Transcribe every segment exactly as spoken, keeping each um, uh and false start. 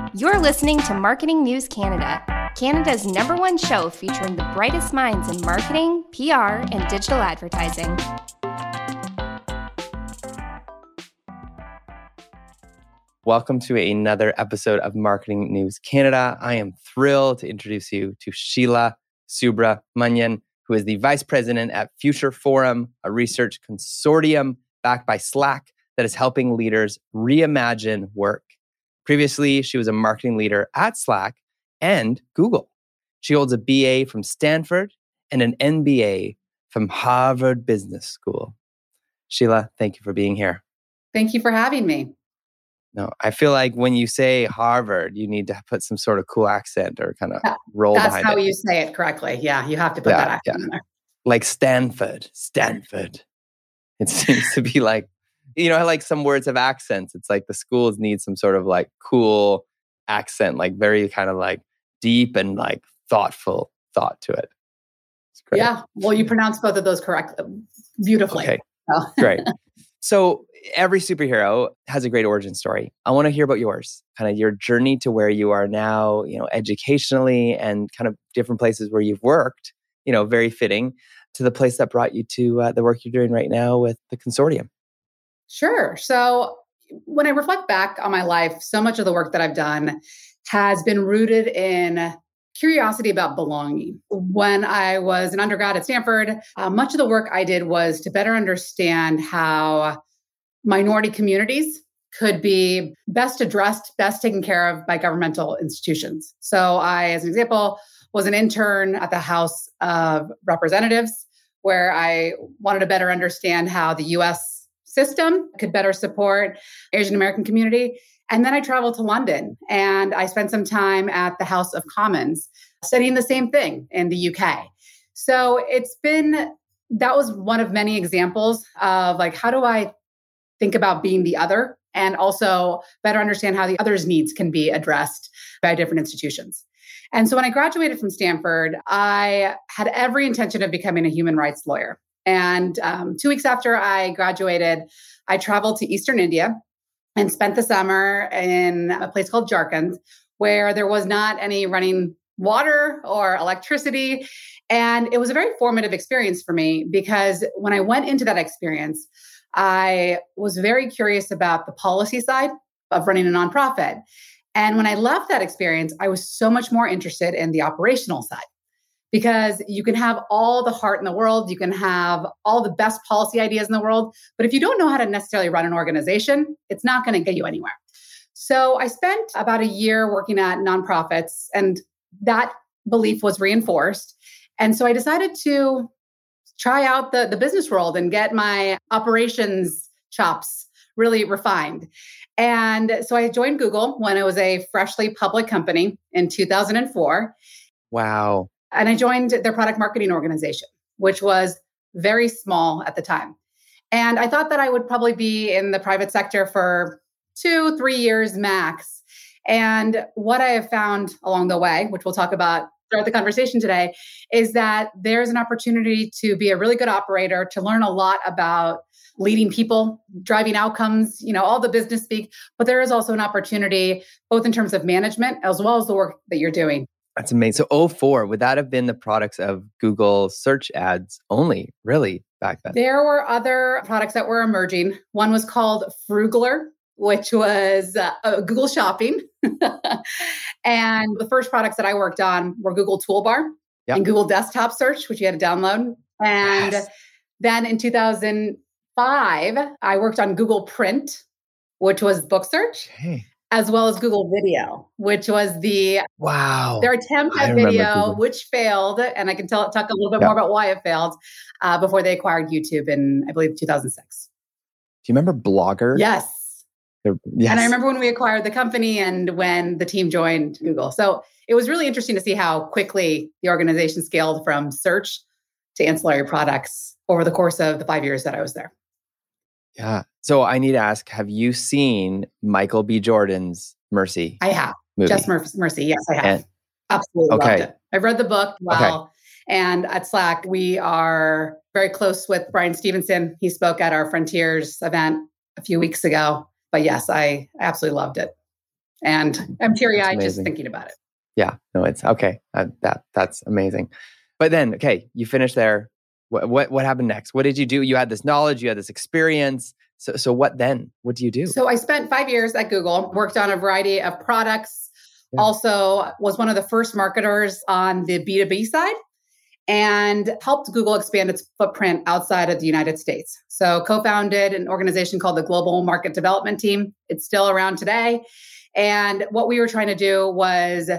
You're listening to Marketing News Canada, Canada's number one show featuring the brightest minds in marketing, P R, and digital advertising. Welcome to another episode of Marketing News Canada. I am thrilled to introduce you to Sheila Subramanian, who is the Vice President at Future Forum, a research consortium backed by Slack that is helping leaders reimagine work. Previously, she was a marketing leader at Slack and Google. She holds a B A from Stanford and an M B A from Harvard Business School. Sheila, thank you for being here. Thank you for having me. No, I feel like when you say Harvard, you need to put some sort of cool accent or kind of yeah, roll behind it. That's how you say it correctly. Yeah, you have to put yeah, that accent yeah. in there. Like Stanford, Stanford. It seems to be like, you know, I like some words have accents. It's like the schools need some sort of like cool accent, like very kind of like deep and like thoughtful thought to it. It's great. Yeah, well, you pronounce both of those correctly, beautifully. Okay, so. Great. So every superhero has a great origin story. I want to hear about yours, kind of your journey to where you are now, you know, educationally and kind of different places where you've worked, you know, very fitting to the place that brought you to uh, the work you're doing right now with the consortium. Sure. So when I reflect back on my life, so much of the work that I've done has been rooted in curiosity about belonging. When I was an undergrad at Stanford, uh, much of the work I did was to better understand how minority communities could be best addressed, best taken care of by governmental institutions. So I, as an example, was an intern at the House of Representatives, where I wanted to better understand how the U S system could better support Asian American community. And then I traveled to London and I spent some time at the House of Commons studying the same thing in the U K. So it's been, that was one of many examples of like, how do I think about being the other and also better understand how the other's needs can be addressed by different institutions. And so when I graduated from Stanford, I had every intention of becoming a human rights lawyer. And um, two weeks after I graduated, I traveled to Eastern India and spent the summer in a place called Jharkhand, where there was not any running water or electricity. And it was a very formative experience for me because when I went into that experience, I was very curious about the policy side of running a nonprofit. And when I left that experience, I was so much more interested in the operational side. Because you can have all the heart in the world, you can have all the best policy ideas in the world, but if you don't know how to necessarily run an organization, it's not going to get you anywhere. So I spent about a year working at nonprofits, and that belief was reinforced. And so I decided to try out the, the business world and get my operations chops really refined. And so I joined Google when it was a freshly public company in two thousand four. Wow. And I joined their product marketing organization, which was very small at the time. And I thought that I would probably be in the private sector for two, three years max. And what I have found along the way, which we'll talk about throughout the conversation today, is that there's an opportunity to be a really good operator, to learn a lot about leading people, driving outcomes, you know, all the business speak. But there is also an opportunity, both in terms of management, as well as the work that you're doing. That's amazing. So oh four, would that have been the products of Google search ads only, really, back then? There were other products that were emerging. One was called Frugler, which was uh, uh, Google Shopping. And the first products that I worked on were Google Toolbar yep. and Google Desktop Search, which you had to download. And yes. then in two thousand five, I worked on Google Print, which was book search. Hey. As well as Google Video, which was the wow their attempt at video, which failed, and I can tell talk a little bit yep. more about why it failed uh, before they acquired YouTube in, I believe, two thousand six. Do you remember Blogger? Yes. yes. And I remember when we acquired the company and when the team joined Google. So it was really interesting to see how quickly the organization scaled from search to ancillary products over the course of the five years that I was there. Yeah. So I need to ask, have you seen Michael B. Jordan's Mercy? I have. Movie? Just Mer- Mercy. Yes, I have. And, Absolutely okay. loved it. I've read the book well. Okay. And at Slack, we are very close with Brian Stevenson. He spoke at our Frontiers event a few weeks ago. But yes, I absolutely loved it. And I'm teary-eyed just thinking about it. Yeah, no, it's okay. Uh, that That's amazing. But then, okay, you finished there. What, what what happened next? What did you do? You had this knowledge, you had this experience. So so what then? What do you do? So I spent five years at Google, worked on a variety of products, yeah. Also was one of the first marketers on the B two B side, and helped Google expand its footprint outside of the United States. So co-founded an organization called the Global Market Development Team. It's still around today. And what we were trying to do was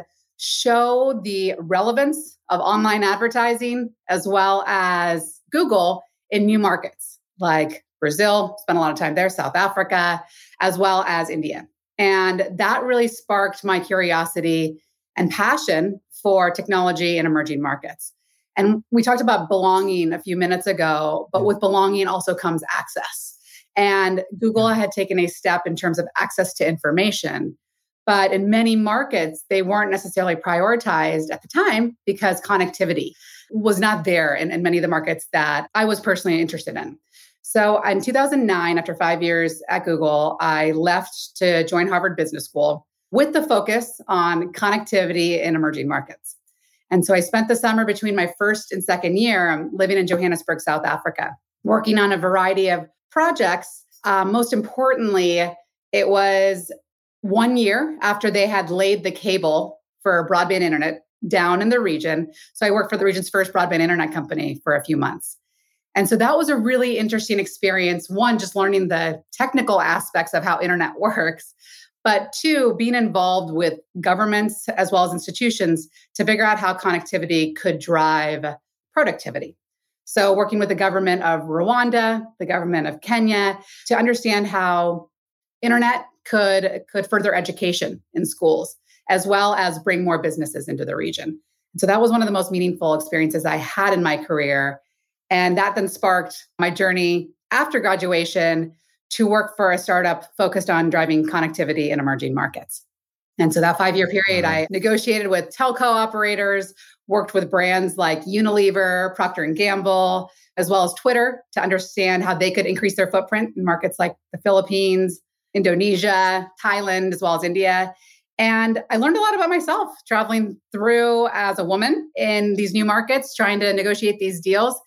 show the relevance of online advertising as well as Google in new markets like Brazil, spent a lot of time there, South Africa, as well as India. And that really sparked my curiosity and passion for technology in emerging markets. And we talked about belonging a few minutes ago, but with belonging also comes access. And Google had taken a step in terms of access to information. But in many markets, they weren't necessarily prioritized at the time because connectivity was not there in, in many of the markets that I was personally interested in. So in two thousand nine, after five years at Google, I left to join Harvard Business School with the focus on connectivity in emerging markets. And so I spent the summer between my first and second year living in Johannesburg, South Africa, working on a variety of projects. Uh, most importantly, it was one year after they had laid the cable for broadband internet down in the region. So I worked for the region's first broadband internet company for a few months. And so that was a really interesting experience. One, just learning the technical aspects of how internet works, but two, being involved with governments as well as institutions to figure out how connectivity could drive productivity. So working with the government of Rwanda, the government of Kenya, to understand how internet could, could further education in schools, as well as bring more businesses into the region. And so that was one of the most meaningful experiences I had in my career. And that then sparked my journey after graduation to work for a startup focused on driving connectivity in emerging markets. And so that five-year period, I negotiated with telco operators, worked with brands like Unilever, Procter and Gamble, as well as Twitter to understand how they could increase their footprint in markets like the Philippines, Indonesia, Thailand, as well as India. And I learned a lot about myself traveling through as a woman in these new markets, trying to negotiate these deals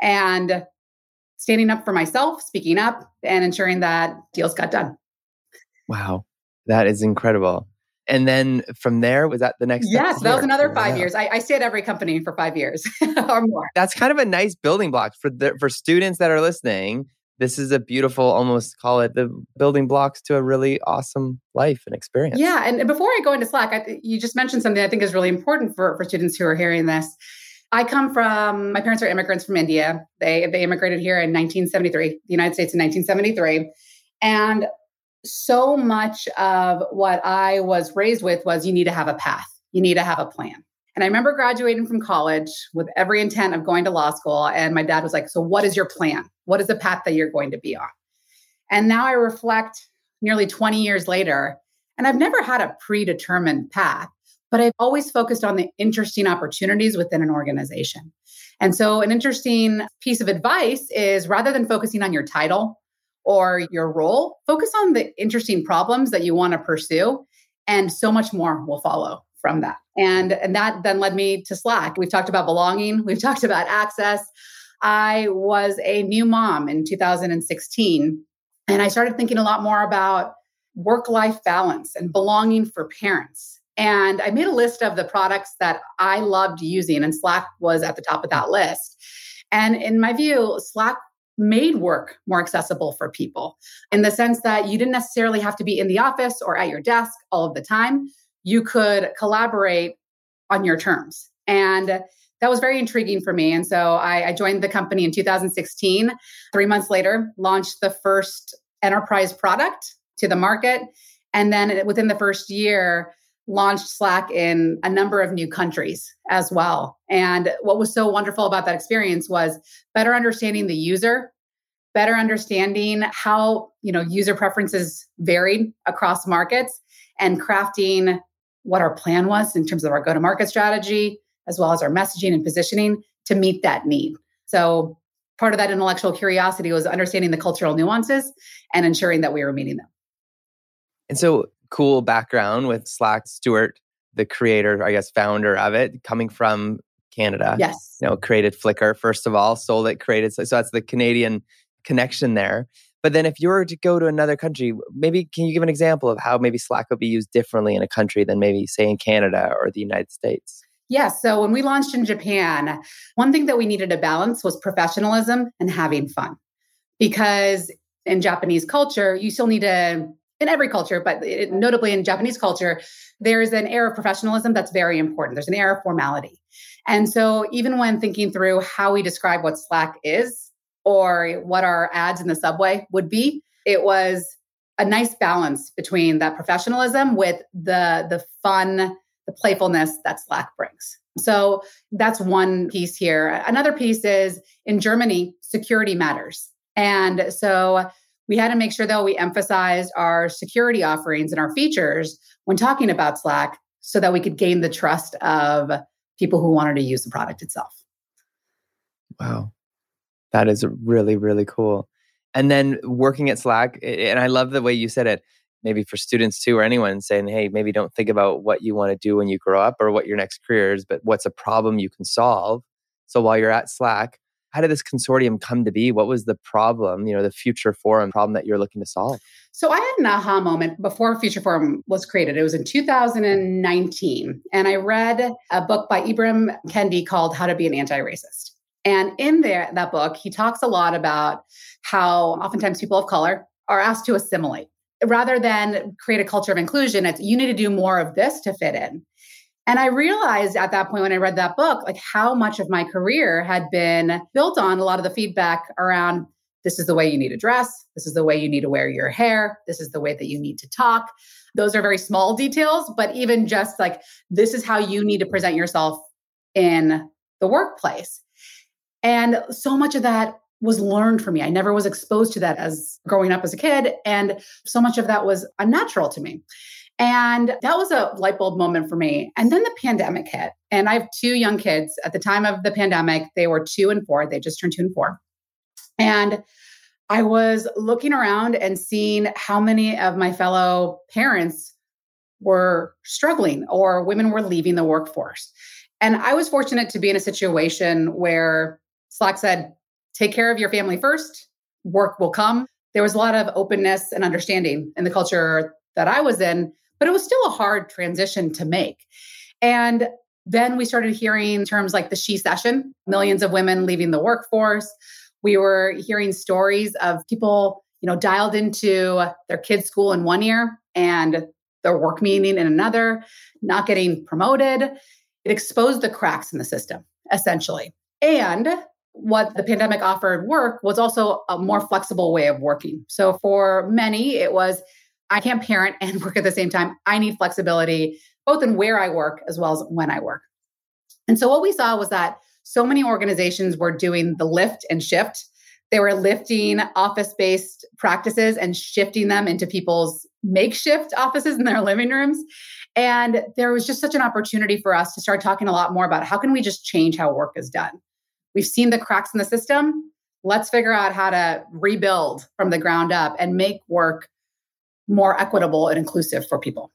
and standing up for myself, speaking up, and ensuring that deals got done. Wow, that is incredible. And then from there, was that the next step? Yes, that was another five yeah. years. I, I stayed at every company for five years or more. That's kind of a nice building block for the, for students that are listening. This is a beautiful, almost call it the building blocks to a really awesome life and experience. Yeah. And before I go into Slack, I, you just mentioned something I think is really important for, for students who are hearing this. I come from, my parents are immigrants from India. They, they immigrated here in nineteen seventy-three, the United States in nineteen seventy-three. And so much of what I was raised with was you need to have a path. You need to have a plan. And I remember graduating from college with every intent of going to law school. And my dad was like, so what is your plan? What is the path that you're going to be on? And now I reflect nearly twenty years later, and I've never had a predetermined path, but I've always focused on the interesting opportunities within an organization. And so an interesting piece of advice is rather than focusing on your title or your role, focus on the interesting problems that you want to pursue, and so much more will follow from that. And, and that then led me to Slack. We've talked about belonging. We've talked about access. I was a new mom in two thousand sixteen, and I started thinking a lot more about work-life balance and belonging for parents. And I made a list of the products that I loved using, and Slack was at the top of that list. And in my view, Slack made work more accessible for people in the sense that you didn't necessarily have to be in the office or at your desk all of the time. You could collaborate on your terms. And that was very intriguing for me. And so I, I joined the company in two thousand sixteen. Three months later, launched the first enterprise product to the market. And then within the first year, launched Slack in a number of new countries as well. And what was so wonderful about that experience was better understanding the user, better understanding how, you know, user preferences varied across markets, and crafting what our plan was in terms of our go-to-market strategy, as well as our messaging and positioning to meet that need. So part of that intellectual curiosity was understanding the cultural nuances and ensuring that we were meeting them. And so cool background with Slack. Stewart, the creator, I guess, founder of it, coming from Canada. Yes. You know, created Flickr, first of all, sold it, created. So that's the Canadian connection there. But then if you were to go to another country, maybe can you give an example of how maybe Slack would be used differently in a country than maybe, say, in Canada or the United States? Yeah. So when we launched in Japan, one thing that we needed to balance was professionalism and having fun. Because in Japanese culture, you still need to, in every culture, but it, notably in Japanese culture, there's an air of professionalism that's very important. There's an air of formality. And so even when thinking through how we describe what Slack is or what our ads in the subway would be, it was a nice balance between that professionalism with the, the fun, the playfulness that Slack brings. So that's one piece here. Another piece is in Germany, security matters. And so we had to make sure, though, we emphasized our security offerings and our features when talking about Slack so that we could gain the trust of people who wanted to use the product itself. Wow. That is really, really cool. And then working at Slack, and I love the way you said it, maybe for students too, or anyone saying, hey, maybe don't think about what you want to do when you grow up or what your next career is, but what's a problem you can solve. So while you're at Slack, how did this consortium come to be? What was the problem, you know, the Future Forum problem that you're looking to solve? So I had an aha moment before Future Forum was created. It was in two thousand nineteen. And I read a book by Ibram Kendi called How to Be an Anti-Racist. And in there, that book, he talks a lot about how oftentimes people of color are asked to assimilate. Rather than create a culture of inclusion, it's you need to do more of this to fit in. And I realized at that point when I read that book, like how much of my career had been built on a lot of the feedback around this is the way you need to dress. This is the way you need to wear your hair. This is the way that you need to talk. Those are very small details, but even just like, this is how you need to present yourself in the workplace. And so much of that was learned for me. I never was exposed to that as growing up as a kid. And so much of that was unnatural to me. And that was a light bulb moment for me. And then the pandemic hit. And I have two young kids. At the time of the pandemic, they were two and four. They just turned two and four. And I was looking around and seeing how many of my fellow parents were struggling or women were leaving the workforce. And I was fortunate to be in a situation where Slack said, take care of your family first, work will come. There was a lot of openness and understanding in the culture that I was in, but it was still a hard transition to make. And then we started hearing terms like the she session, millions of women leaving the workforce. We were hearing stories of people, you know, dialed into their kids' school in one year and their work meeting in another, not getting promoted. It exposed the cracks in the system, essentially. And what the pandemic offered work was also a more flexible way of working. So for many, it was, I can't parent and work at the same time. I need flexibility, both in where I work as well as when I work. And so what we saw was that so many organizations were doing the lift and shift. They were lifting office-based practices and shifting them into people's makeshift offices in their living rooms. And there was just such an opportunity for us to start talking a lot more about how can we just change how work is done. We've seen the cracks in the system. Let's figure out how to rebuild from the ground up and make work more equitable and inclusive for people.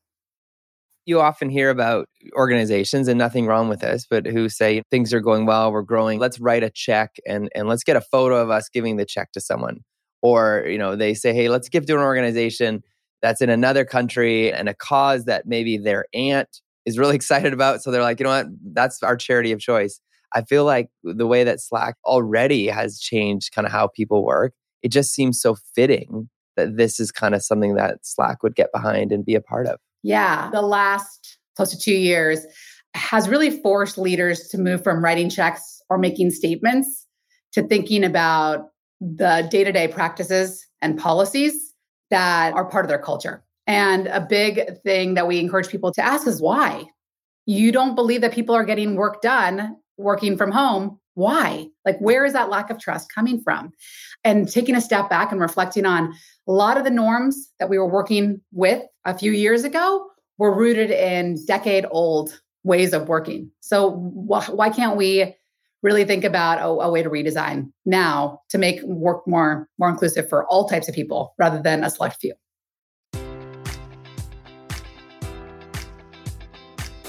You often hear about organizations, and nothing wrong with this, but who say things are going well, we're growing, let's write a check and, and let's get a photo of us giving the check to someone. Or, you know, they say, hey, let's give to an organization that's in another country and a cause that maybe their aunt is really excited about. So they're like, you know what, that's our charity of choice. I feel like the way that Slack already has changed kind of how people work, it just seems so fitting that this is kind of something that Slack would get behind and be a part of. Yeah, the last close to two years has really forced leaders to move from writing checks or making statements to thinking about the day-to-day practices and policies that are part of their culture. And a big thing that we encourage people to ask is why? You don't believe that people are getting work done working from home. Why? Like, where is that lack of trust coming from? And taking a step back and reflecting on a lot of the norms that we were working with a few years ago were rooted in decade-old ways of working. So wh- why can't we really think about a, a way to redesign now to make work more, more inclusive for all types of people rather than a select few?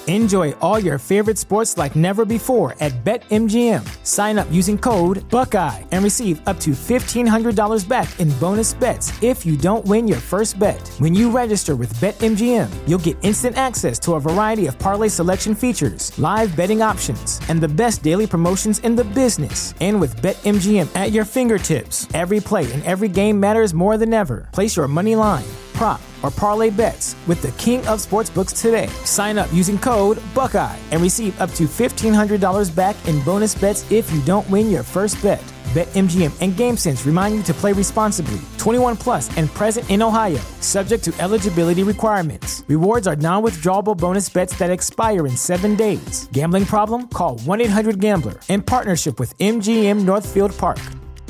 Enjoy all your favorite sports like never before at BetMGM. Sign up using code Buckeye and receive up to fifteen hundred dollars back in bonus bets if you don't win your first bet. When you register with BetMGM, you'll get instant access to a variety of parlay selection features, live betting options, and the best daily promotions in the business. And with BetMGM at your fingertips, every play and every game matters more than ever. Place your money line, prop, or parlay bets with the king of sportsbooks today. Sign up using code Buckeye and receive up to fifteen hundred dollars back in bonus bets if you don't win your first bet. BetMGM and GameSense remind you to play responsibly. twenty-one plus and present in Ohio, subject to eligibility requirements. Rewards are non-withdrawable bonus bets that expire in seven days. Gambling problem? Call one eight hundred gambler in partnership with M G M Northfield Park.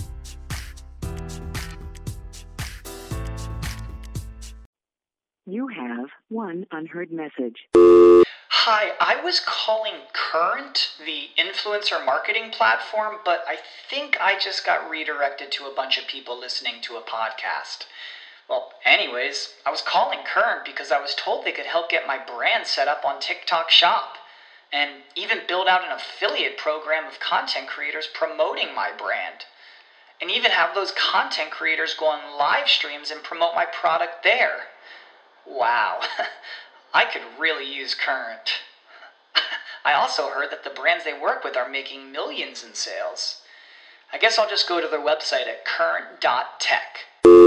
You have one unheard message. Hi, I was calling Current, the influencer marketing platform, but I think I just got redirected to a bunch of people listening to a podcast. Well, anyways, I was calling Current because I was told they could help get my brand set up on TikTok Shop, and even build out an affiliate program of content creators promoting my brand, and even have those content creators go on live streams and promote my product there. Wow, I could really use Current. I also heard that the brands they work with are making millions in sales. I guess I'll just go to their website at current dot tech.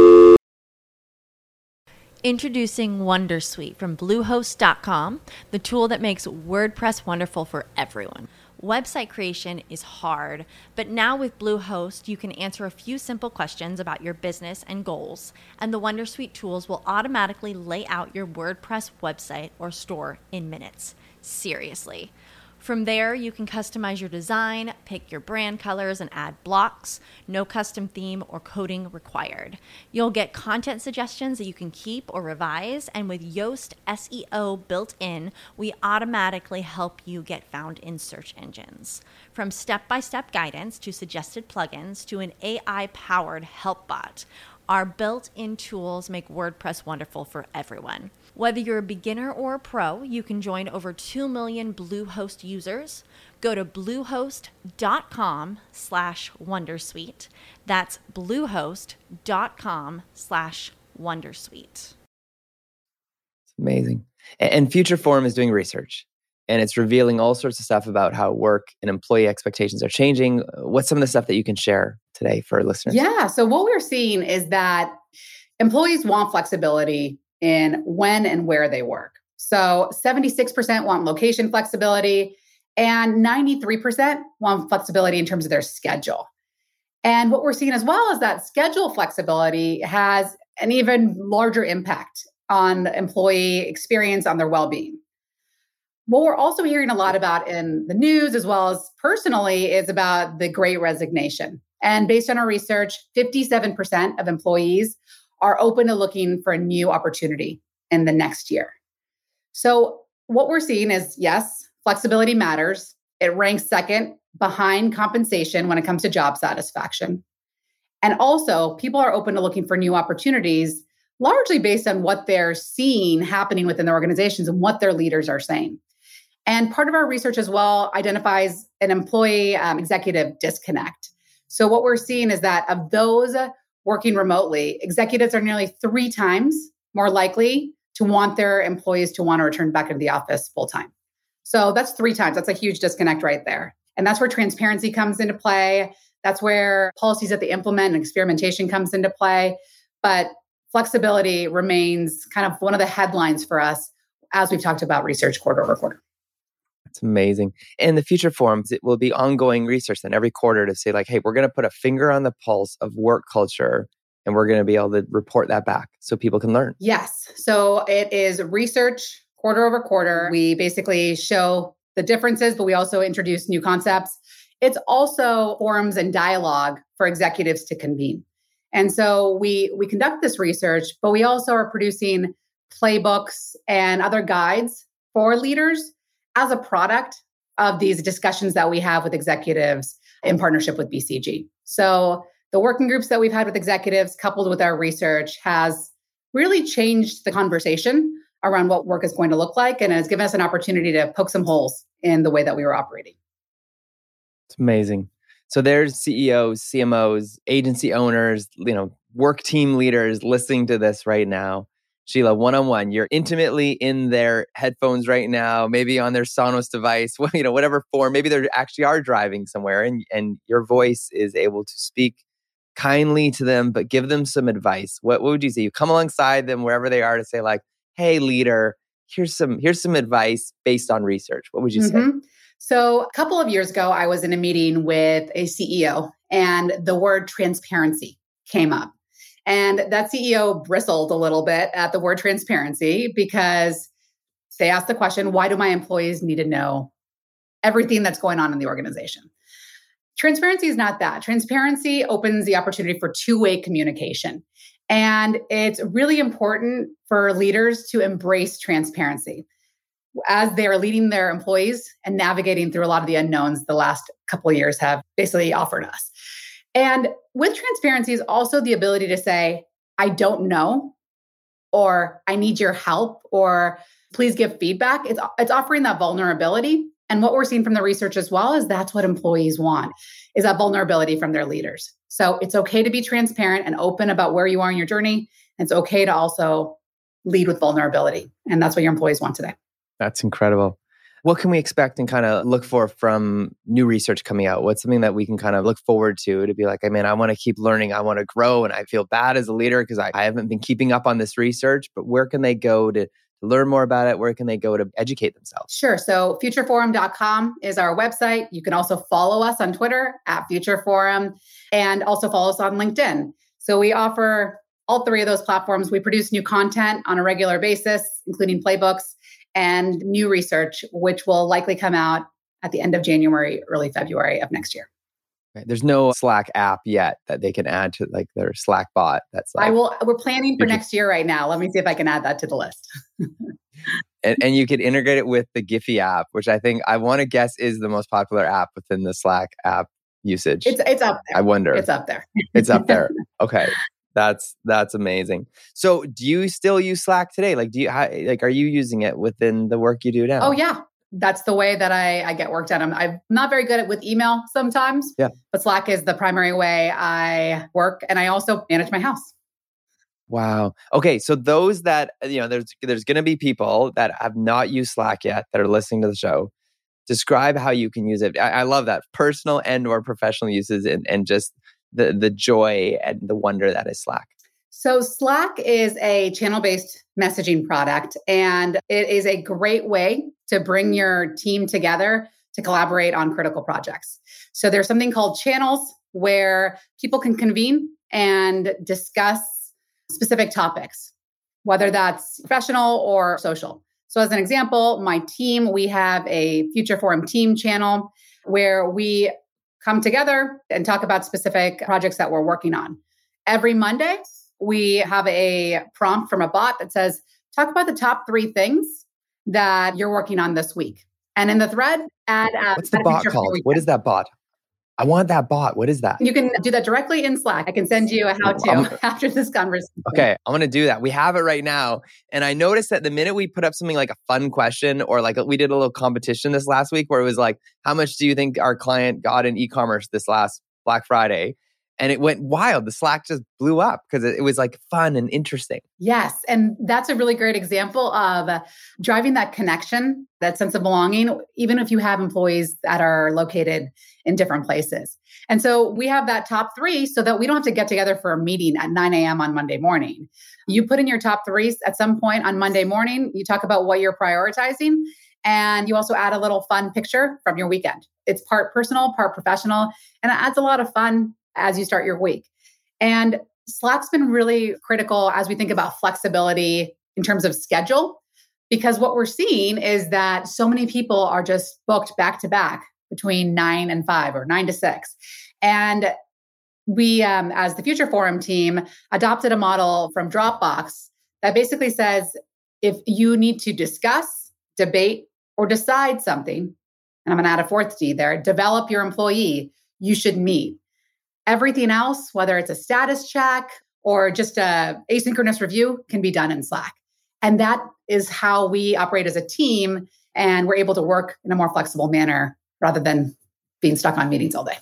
Introducing Wondersuite from Bluehost dot com, the tool that makes WordPress wonderful for everyone. Website creation is hard, but now with Bluehost, you can answer a few simple questions about your business and goals, and the Wondersuite tools will automatically lay out your WordPress website or store in minutes. Seriously. From there, you can customize your design, pick your brand colors, and add blocks. No custom theme or coding required. You'll get content suggestions that you can keep or revise, and with Yoast S E O built in, we automatically help you get found in search engines. From step-by-step guidance to suggested plugins to an A I-powered help bot, our built-in tools make WordPress wonderful for everyone. Whether you're a beginner or a pro, you can join over two million Bluehost users. Go to bluehost.com slash Wondersuite. That's bluehost.com slash Wondersuite. It's amazing. And Future Forum is doing research, and it's revealing all sorts of stuff about how work and employee expectations are changing. What's some of the stuff that you can share today for our listeners? Yeah. So what we're seeing is that employees want flexibility in when and where they work. So seventy-six percent want location flexibility, and ninety-three percent want flexibility in terms of their schedule. And what we're seeing as well is that schedule flexibility has an even larger impact on employee experience, on their well-being. What we're also hearing a lot about in the news, as well as personally, is about the Great Resignation. And based on our research, fifty-seven percent of employees are open to looking for a new opportunity in the next year. So what we're seeing is, yes, flexibility matters. It ranks second behind compensation when it comes to job satisfaction. And also, people are open to looking for new opportunities, largely based on what they're seeing happening within their organizations and what their leaders are saying. And part of our research as well identifies an employee um, executive disconnect. So what we're seeing is that of those working remotely, executives are nearly three times more likely to want their employees to want to return back into the office full time. So that's three times. That's a huge disconnect right there. And that's where transparency comes into play. That's where policies that they implement and experimentation comes into play. But flexibility remains kind of one of the headlines for us as we've talked about research quarter over quarter. It's amazing. In the Future Forums, it will be ongoing research then every quarter to say like, hey, we're going to put a finger on the pulse of work culture, and we're going to be able to report that back so people can learn. Yes. So it is research quarter over quarter. We basically show the differences, but we also introduce new concepts. It's also forums and dialogue for executives to convene. And so we we conduct this research, but we also are producing playbooks and other guides for leaders as a product of these discussions that we have with executives in partnership with B C G. So the working groups that we've had with executives coupled with our research has really changed the conversation around what work is going to look like, and has given us an opportunity to poke some holes in the way that we were operating. It's amazing. So there's C E Os, C M Os, agency owners, you know, work team leaders listening to this right now. Sheila, one-on-one, you're intimately in their headphones right now, maybe on their Sonos device, you know, whatever form. Maybe they actually are driving somewhere, and, and your voice is able to speak kindly to them, but give them some advice. What, what would you say? You come alongside them wherever they are to say like, hey, leader, here's some, here's some advice based on research. What would you mm-hmm. say? So a couple of years ago, I was in a meeting with a C E O, and the word transparency came up. And that C E O bristled a little bit at the word transparency because they asked the question, why do my employees need to know everything that's going on in the organization? Transparency is not that. Transparency opens the opportunity for two-way communication. And it's really important for leaders to embrace transparency as they are leading their employees and navigating through a lot of the unknowns the last couple of years have basically offered us. And with transparency is also the ability to say, I don't know, or I need your help, or please give feedback. It's, it's offering that vulnerability. And what we're seeing from the research as well is that's what employees want, is that vulnerability from their leaders. So it's okay to be transparent and open about where you are in your journey. And it's okay to also lead with vulnerability. And that's what your employees want today. That's incredible. What can we expect and kind of look for from new research coming out? What's something that we can kind of look forward to to be like, I mean, I want to keep learning. I want to grow. And I feel bad as a leader because I, I haven't been keeping up on this research. But where can they go to, to learn more about it? Where can they go to educate themselves? Sure. So future forum dot com is our website. You can also follow us on Twitter at FutureForum, and also follow us on LinkedIn. So we offer all three of those platforms. We produce new content on a regular basis, including playbooks and new research, which will likely come out at the end of January, early February of next year. Right. There's no Slack app yet that they can add to like their Slack bot. That's like, I will. We're planning for next year right now. Let me see if I can add that to the list. and, and you could integrate it with the Giphy app, which I think I want to guess is the most popular app within the Slack app usage. It's it's up there. I wonder. It's up there. It's up there. Okay. That's that's amazing. So, do you still use Slack today? Like, do you how, like are you using it within the work you do now? Oh yeah, that's the way that I, I get work done. I'm, I'm not very good at with email sometimes. Yeah, but Slack is the primary way I work, and I also manage my house. Wow. Okay, so those that you know, there's there's going to be people that have not used Slack yet that are listening to the show. Describe how you can use it. I, I love that personal and or professional uses, and and just the the joy and the wonder that is Slack. So Slack is a channel-based messaging product, and it is a great way to bring your team together to collaborate on critical projects. So there's something called channels where people can convene and discuss specific topics, whether that's professional or social. So as an example, my team, we have a Future Forum team channel where we come together and talk about specific projects that we're working on. Every Monday, we have a prompt from a bot that says, talk about the top three things that you're working on this week. And in the thread, add... Uh, What's the bot called? What is that bot? I want that bot. What is that? You can do that directly in Slack. I can send you a how-to um, after this conversation. Okay, I'm going to do that. We have it right now. And I noticed that the minute we put up something like a fun question, or like we did a little competition this last week where it was like, how much do you think our client got in e-commerce this last Black Friday? And it went wild. The Slack just blew up because it, it was like fun and interesting. Yes. And that's a really great example of uh, driving that connection, that sense of belonging, even if you have employees that are located in different places. And so we have that top three so that we don't have to get together for a meeting at nine a.m. on Monday morning. You put in your top three at some point on Monday morning. You talk about what you're prioritizing. And you also add a little fun picture from your weekend. It's part personal, part professional, and it adds a lot of fun as you start your week. And Slack's been really critical as we think about flexibility in terms of schedule, because what we're seeing is that so many people are just booked back to back between nine and five or nine to six. And we, um, as the Future Forum team, adopted a model from Dropbox that basically says, if you need to discuss, debate, or decide something, and I'm going to add a fourth D there, develop your employee, you should meet. Everything else, whether it's a status check or just a asynchronous review, can be done in Slack. And that is how we operate as a team, and we're able to work in a more flexible manner rather than being stuck on meetings all day.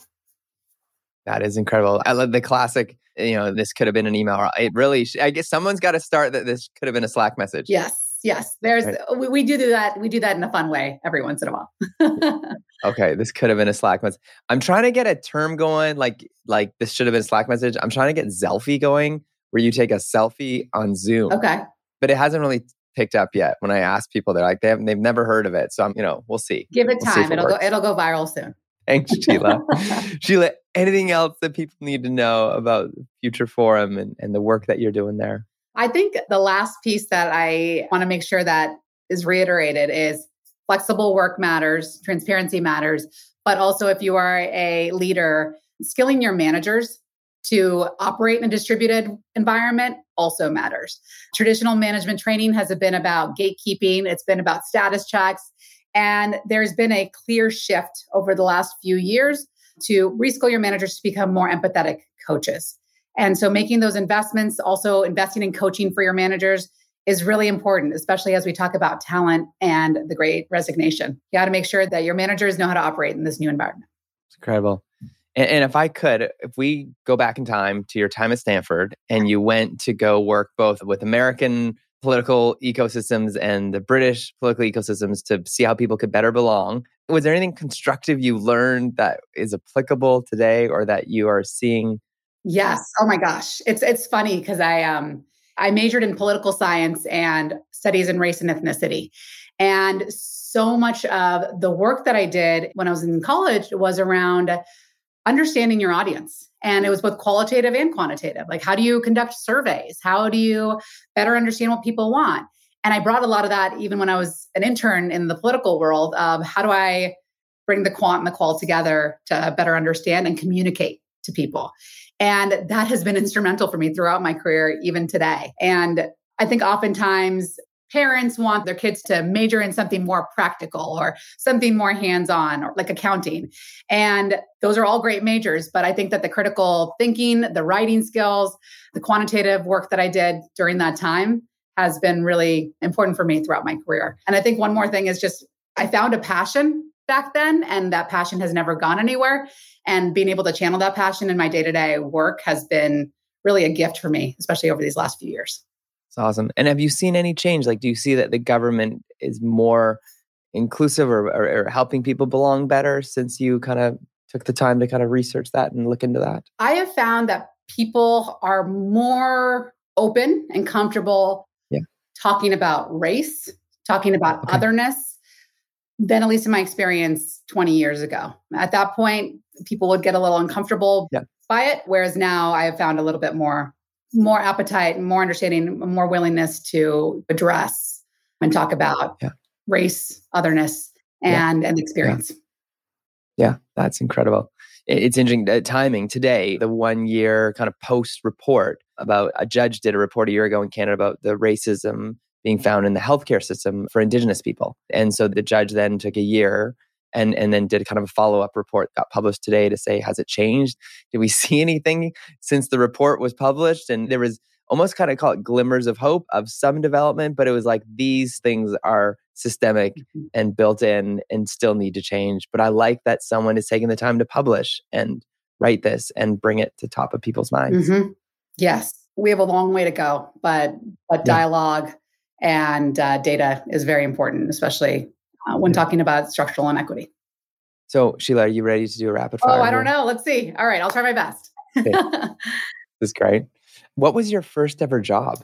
That is incredible. I love the classic, you know, this could have been an email. It really, I guess someone's got to start that this could have been a Slack message. Yes. Yes. There's, right. we, we do do that. We do that in a fun way every once in a while. Okay. This could have been a Slack message. I'm trying to get a term going. Like, like this should have been a Slack message. I'm trying to get Zelfie going, where you take a selfie on Zoom. Okay. But it hasn't really picked up yet. When I ask people, they're like, they haven't, they've never heard of it. So I'm, you know, we'll see. Give it we'll time. It it'll works. go, it'll go viral soon. Thanks, Sheila. Sheila, anything else that people need to know about Future Forum and, and the work that you're doing there? I think the last piece that I want to make sure that is reiterated is flexible work matters, transparency matters, but also if you are a leader, skilling your managers to operate in a distributed environment also matters. Traditional management training has been about gatekeeping. It's been about status checks. And there's been a clear shift over the last few years to reskill your managers to become more empathetic coaches. And so making those investments, also investing in coaching for your managers is really important, especially as we talk about talent and the great resignation. You got to make sure that your managers know how to operate in this new environment. It's incredible. And, and if I could, if we go back in time to your time at Stanford and you went to go work both with American political ecosystems and the British political ecosystems to see how people could better belong, was there anything constructive you learned that is applicable today or that you are seeing? Yes. Oh my gosh. It's it's funny because I um I majored in political science and studies in race and ethnicity. And so much of the work that I did when I was in college was around understanding your audience. And it was both qualitative and quantitative. Like, how do you conduct surveys? How do you better understand what people want? And I brought a lot of that even when I was an intern in the political world of how do I bring the quant and the qual together to better understand and communicate to people. And that has been instrumental for me throughout my career, even today. And I think oftentimes parents want their kids to major in something more practical or something more hands-on, or like accounting. And those are all great majors. But I think that the critical thinking, the writing skills, the quantitative work that I did during that time has been really important for me throughout my career. And I think one more thing is just, I found a passion back then, and that passion has never gone anywhere. And being able to channel that passion in my day-to-day work has been really a gift for me, especially over these last few years. It's awesome. And have you seen any change? Like, do you see that the government is more inclusive or, or, or helping people belong better since you kind of took the time to kind of research that and look into that? I have found that people are more open and comfortable yeah. talking about race, talking about okay. otherness, than at least in my experience twenty years ago. At that point, people would get a little uncomfortable yeah. by it. Whereas now I have found a little bit more, more appetite, more understanding, more willingness to address and talk about yeah. race, otherness, and, yeah. and experience. Yeah. yeah, that's incredible. It's interesting uh, timing today, the one year kind of post report about a judge did a report a year ago in Canada about the racism being found in the healthcare system for Indigenous people. And so the judge then took a year and, and then did kind of a follow-up report, got published today to say, has it changed? Did we see anything since the report was published? And there was almost kind of call it glimmers of hope of some development, but it was like these things are systemic mm-hmm. and built in and still need to change. But I like that someone is taking the time to publish and write this and bring it to top of people's minds. Mm-hmm. Yes, we have a long way to go, but, but dialogue yeah. and uh, data is very important, especially uh, when yeah. talking about structural inequity. So Sheila, are you ready to do a rapid fire? Oh, I don't know. Let's see. All right, I'll try my best. Okay. This is great. What was your first ever job?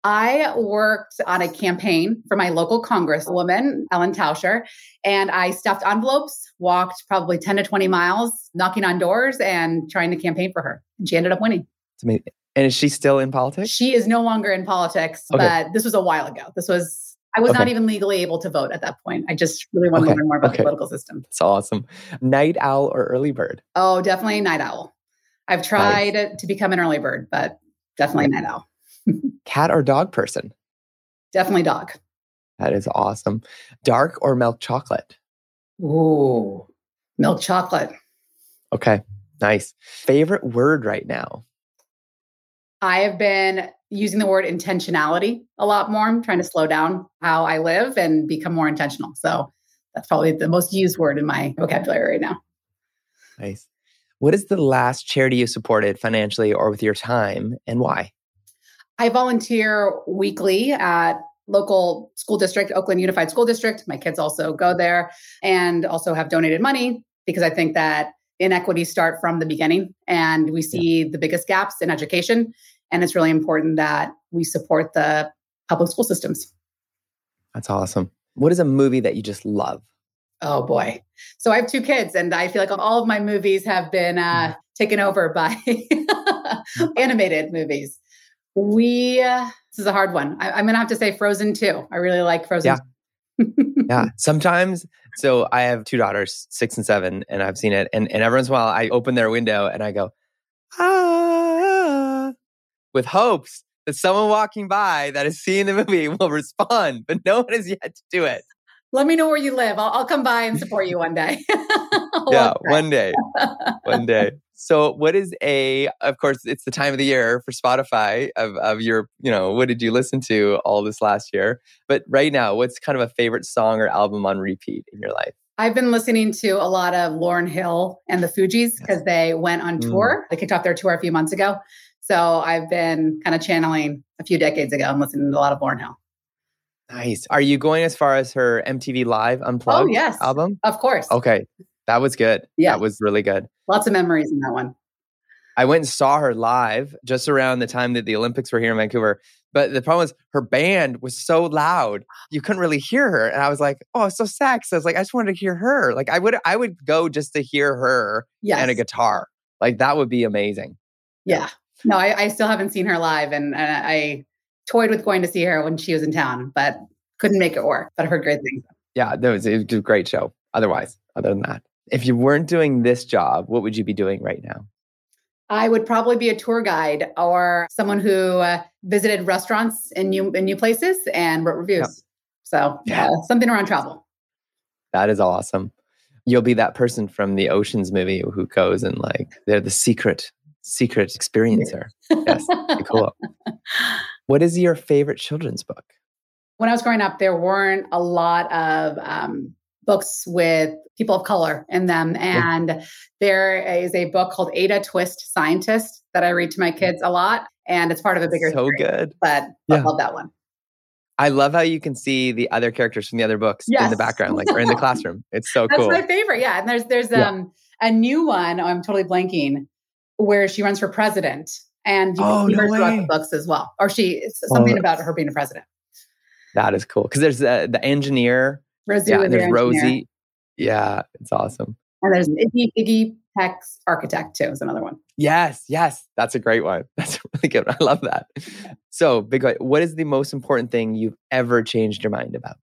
I worked on a campaign for my local congresswoman, Ellen Tauscher, and I stuffed envelopes, walked probably ten to twenty miles, knocking on doors and trying to campaign for her. And she ended up winning. It's amazing. And is she still in politics? She is no longer in politics, okay. but this was a while ago. This was, I was okay. not even legally able to vote at that point. I just really wanted okay. to learn more about okay. the political system. That's awesome. Night owl or early bird? Oh, definitely night owl. I've tried nice. to become an early bird, but definitely night owl. Cat or dog person? Definitely dog. That is awesome. Dark or milk chocolate? Ooh, milk chocolate. Okay, nice. Favorite word right now? I have been using the word intentionality a lot more. I'm trying to slow down how I live and become more intentional. So that's probably the most used word in my vocabulary right now. Nice. What is the last charity you supported financially or with your time, and why? I volunteer weekly at local school district, Oakland Unified School District. My kids also go there and also have donated money because I think that inequities start from the beginning and we see yeah. the biggest gaps in education. And it's really important that we support the public school systems. That's awesome. What is a movie that you just love? Oh boy. So I have two kids and I feel like all of my movies have been uh, taken over by animated movies. We, uh, this is a hard one. I, I'm going to have to say Frozen two. I really like Frozen. Yeah. yeah. Sometimes, so I have two daughters, six and seven, and I've seen it. And, and every once in a while I open their window and I go, ah, with hopes that someone walking by that is seeing the movie will respond, but no one has yet to do it. Let me know where you live. I'll, I'll come by and support you one day. yeah, one day. One day. So what is a, of course, it's the time of the year for Spotify of, of your, you know, what did you listen to all this last year? But right now, what's kind of a favorite song or album on repeat in your life? I've been listening to a lot of Lauryn Hill and the Fugees because yes. they went on tour. Mm. They kicked off their tour a few months ago. So I've been kind of channeling a few decades ago and listening to a lot of Lauryn Hill. Nice. Are you going as far as her M T V Live Unplugged oh, yes. album? Of course. Okay. That was good. Yeah. That was really good. Lots of memories in that one. I went and saw her live just around the time that the Olympics were here in Vancouver. But the problem was her band was so loud, you couldn't really hear her. And I was like, oh, it's so sad. So I was like, I just wanted to hear her. Like I would I would go just to hear her yes. and a guitar. Like that would be amazing. Yeah. No, I, I still haven't seen her live. And, and I toyed with going to see her when she was in town, but couldn't make it work. But I heard great things. Yeah, that was, it was a great show. Otherwise, other than that. If you weren't doing this job, what would you be doing right now? I would probably be a tour guide or someone who uh, visited restaurants in new in new places and wrote reviews. Yep. So yeah. uh, something around travel. That is awesome. You'll be that person from the Oceans movie who goes and like, they're the secret, secret experiencer. Yes, cool. What is your favorite children's book? When I was growing up, there weren't a lot of um, books with people of color in them. And yeah. there is a book called Ada Twist, Scientist, that I read to my kids a lot. And it's part of a bigger So series, good. But yeah. I love that one. I love how you can see the other characters from the other books yes. in the background, like or in the classroom. It's so That's cool. That's my favorite. Yeah. And there's there's yeah. um a new one, oh, I'm totally blanking, where she runs for president. And you oh, can see no her way. throughout the books as well. Or she, it's something oh, about her being a president. That is cool. Because there's uh, the engineer. Rosie yeah, and there's engineer. Rosie. Yeah, it's awesome. And there's Iggy, Iggy Peck's Architect too is another one. Yes, yes. That's a great one. That's really good. I love that. So, big, what is the most important thing you've ever changed your mind about?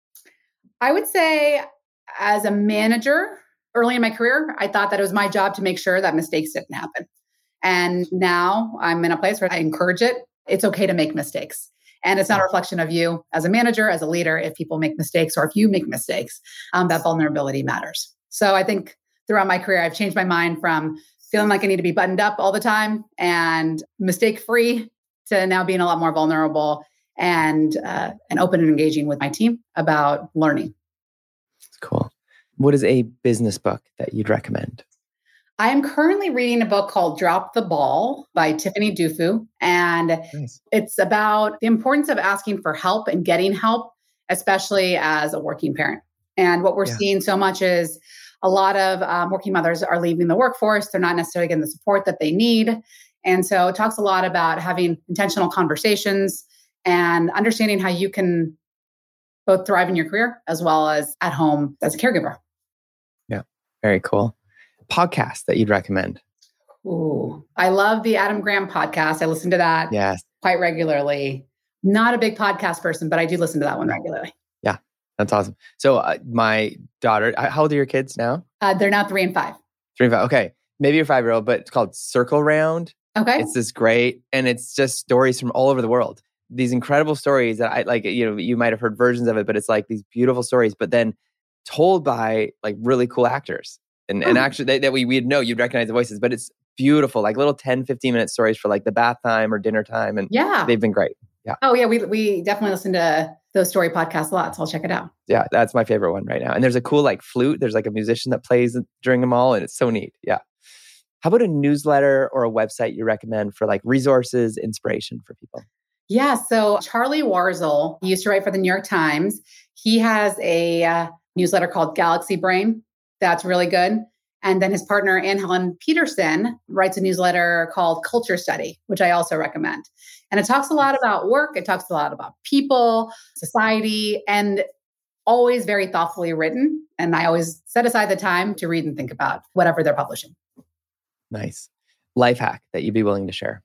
I would say as a manager early in my career, I thought that it was my job to make sure that mistakes didn't happen. And now I'm in a place where I encourage it. It's okay to make mistakes. And it's not a reflection of you as a manager, as a leader, if people make mistakes or if you make mistakes, um, that vulnerability matters. So I think throughout my career, I've changed my mind from feeling like I need to be buttoned up all the time and mistake-free to now being a lot more vulnerable and uh, and open and engaging with my team about learning. Cool. What is a business book that you'd recommend? I am currently reading a book called Drop the Ball by Tiffany Dufu. And nice. It's about the importance of asking for help and getting help, especially as a working parent. And what we're yeah. seeing so much is a lot of um, working mothers are leaving the workforce. They're not necessarily getting the support that they need. And so it talks a lot about having intentional conversations and understanding how you can both thrive in your career as well as at home as a caregiver. Yeah, very cool. Podcast that you'd recommend? Ooh, I love the Adam Graham podcast. I listen to that yes. quite regularly. Not a big podcast person, but I do listen to that one regularly. Yeah, that's awesome. So uh, my daughter, how old are your kids now? Uh, they're now three and five. Three and five. Okay. Maybe you're five-year-old, but it's called Circle Round. Okay. It's this great, and it's just stories from all over the world. These incredible stories that I like, you know, you might have heard versions of it, but it's like these beautiful stories, but then told by like really cool actors. And, and actually, that, that we, we'd know, you'd recognize the voices, but it's beautiful, like little ten, fifteen minute stories for like the bath time or dinner time. And yeah, they've been great. Yeah. Oh yeah. We, we definitely listen to those story podcasts a lot. So I'll check it out. Yeah. That's my favorite one right now. And there's a cool like flute. There's like a musician that plays during them all. And it's so neat. Yeah. How about a newsletter or a website you recommend for like resources, inspiration for people? Yeah. So Charlie Warzel, he used to write for the New York Times. He has a uh, newsletter called Galaxy Brain. That's really good. And then his partner, Anne Helen Peterson, writes a newsletter called Culture Study, which I also recommend. And it talks a lot about work. It talks a lot about people, society, and always very thoughtfully written. And I always set aside the time to read and think about whatever they're publishing. Nice. Life hack that you'd be willing to share?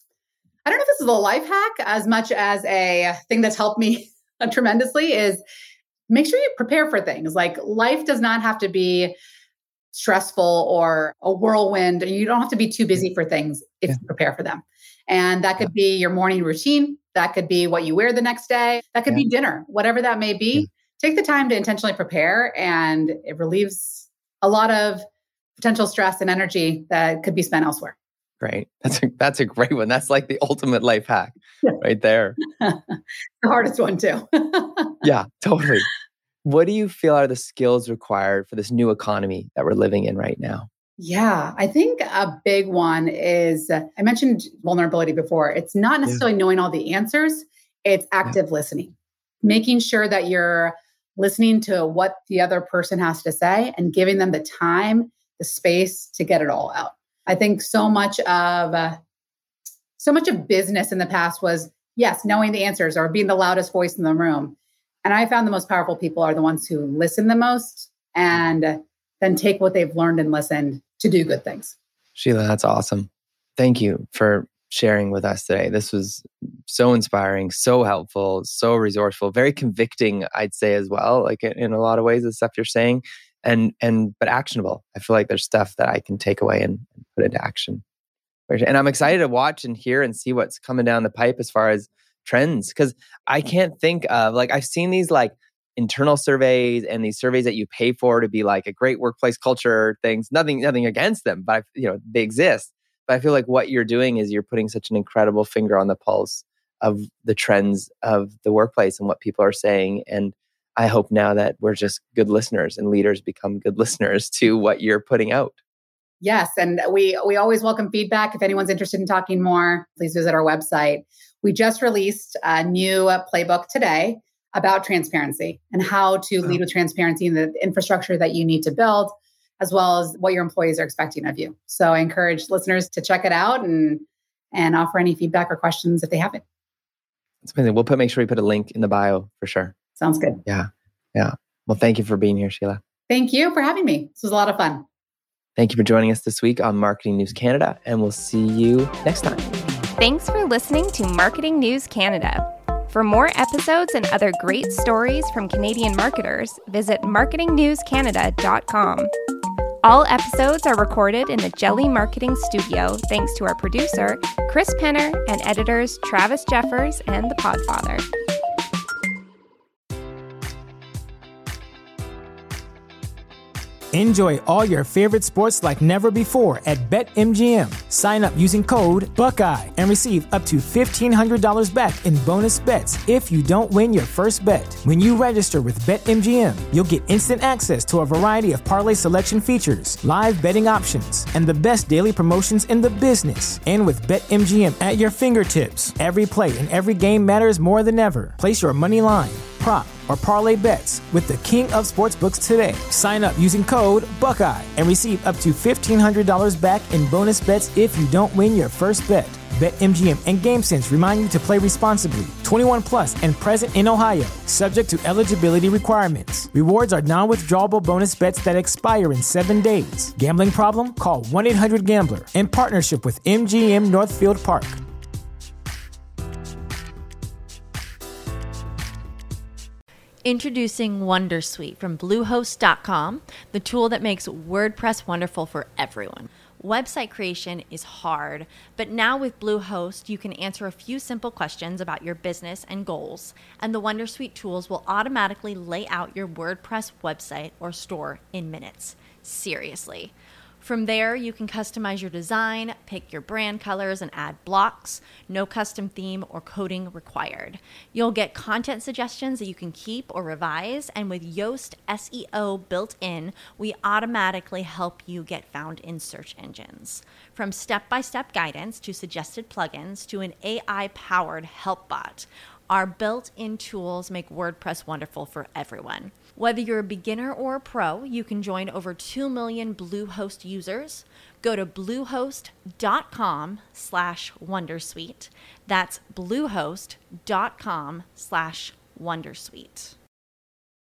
I don't know if this is a life hack as much as a thing that's helped me tremendously is make sure you prepare for things. Like life does not have to be stressful or a whirlwind. You don't have to be too busy for things if yeah. you prepare for them. And that could yeah. be your morning routine. That could be what you wear the next day. That could yeah. be dinner, whatever that may be. Yeah. Take the time to intentionally prepare, and it relieves a lot of potential stress and energy that could be spent elsewhere. Great. That's a, that's a great one. That's like the ultimate life hack right there. The hardest one too. Yeah, totally. What do you feel are the skills required for this new economy that we're living in right now? Yeah, I think a big one is, uh, I mentioned vulnerability before. It's not necessarily yeah. knowing all the answers. It's active yeah. listening, making sure that you're listening to what the other person has to say and giving them the time, the space to get it all out. I think so much of, uh, so much of business in the past was, yes, knowing the answers or being the loudest voice in the room. And I found the most powerful people are the ones who listen the most and then take what they've learned and listened to do good things. Sheila, that's awesome. Thank you for sharing with us today. This was so inspiring, so helpful, so resourceful, very convicting, I'd say as well, like in a lot of ways, the stuff you're saying, and and but actionable. I feel like there's stuff that I can take away and, and put into action. And I'm excited to watch and hear and see what's coming down the pipe as far as trends, because I can't think of, like, I've seen these like internal surveys and these surveys that you pay for to be like a great workplace culture things. Nothing, nothing against them, but I, you know, they exist. But I feel like what you're doing is you're putting such an incredible finger on the pulse of the trends of the workplace and what people are saying. And I hope now that we're just good listeners and leaders become good listeners to what you're putting out. Yes. And we we always welcome feedback. If anyone's interested in talking more, please visit our website. We just released a new playbook today about transparency and how to lead with transparency in the infrastructure that you need to build, as well as what your employees are expecting of you. So I encourage listeners to check it out and and offer any feedback or questions if they have it. That's amazing. We'll put make sure we put a link in the bio for sure. Sounds good. Yeah. Yeah. Well, thank you for being here, Sheila. Thank you for having me. This was a lot of fun. Thank you for joining us this week on Marketing News Canada, and we'll see you next time. Thanks for listening to Marketing News Canada. For more episodes and other great stories from Canadian marketers, visit marketing news canada dot com. All episodes are recorded in the Jelly Marketing Studio thanks to our producer, Chris Penner, and editors Travis Jeffers and The Podfather. Enjoy all your favorite sports like never before at BetMGM. Sign up using code Buckeye and receive up to fifteen hundred dollars back in bonus bets if you don't win your first bet. When you register with BetMGM, you'll get instant access to a variety of parlay selection features, live betting options, and the best daily promotions in the business. And with BetMGM at your fingertips, every play and every game matters more than ever. Place your money line, prop, or parlay bets with the king of sportsbooks today. Sign up using code Buckeye and receive up to fifteen hundred dollars back in bonus bets if you don't win your first bet. BetMGM and GameSense remind you to play responsibly. twenty-one plus and present in Ohio, subject to eligibility requirements. Rewards are non-withdrawable bonus bets that expire in seven days. Gambling problem? Call one eight hundred gambler in partnership with M G M Northfield Park. Introducing Wondersuite from Bluehost dot com, the tool that makes WordPress wonderful for everyone. Website creation is hard, but now with Bluehost, you can answer a few simple questions about your business and goals, and the Wondersuite tools will automatically lay out your WordPress website or store in minutes. Seriously. From there, you can customize your design, pick your brand colors, and add blocks. No custom theme or coding required. You'll get content suggestions that you can keep or revise, and with Yoast S E O built in, we automatically help you get found in search engines. From step-by-step guidance to suggested plugins to an A I-powered help bot, our built-in tools make WordPress wonderful for everyone. Whether you're a beginner or a pro, you can join over two million Bluehost users. Go to bluehost.com slash wondersuite. That's bluehost.com slash wondersuite.